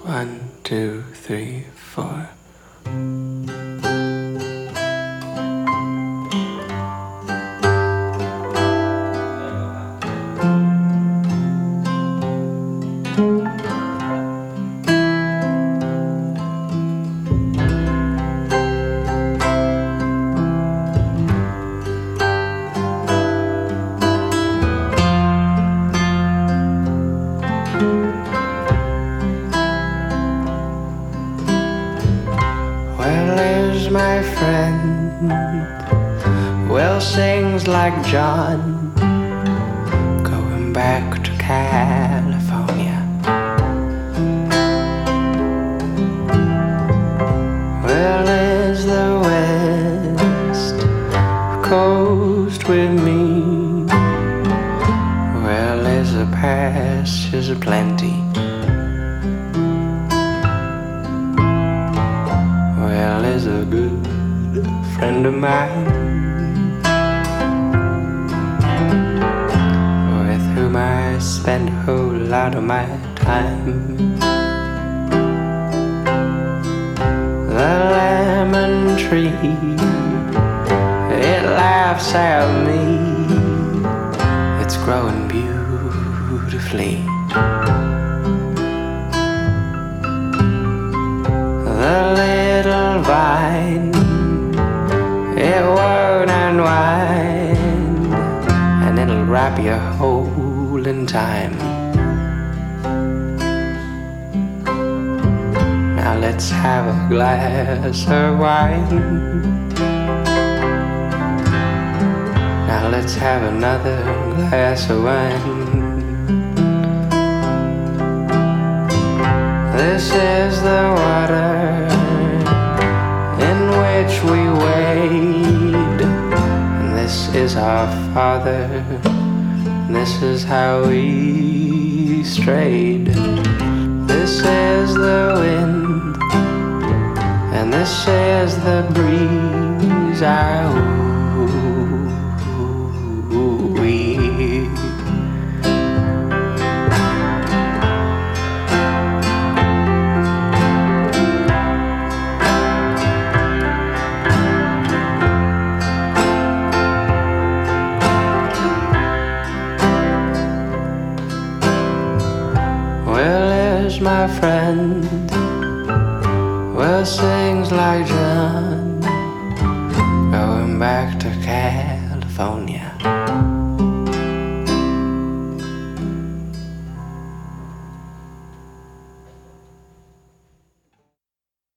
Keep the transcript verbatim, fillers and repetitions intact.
One, two, three, four. My friend Will sings like John, going back to California. Well, is the West Coast with me? Well, is the pastures aplenty? Well, is a good friend of mine, with whom I spend a whole lot of my time. The lemon tree, it laughs at me, it's growing beautifully. The little vine, it won't unwind, and it'll wrap you whole in time. Now let's have a glass of wine. Now let's have another glass of wine. This is the water in which we wade, and this is our Father, and this is how we strayed. This is the wind, and this is the breeze. Ah, ooh, ooh, wee. My friend Well sings like John, going back to California.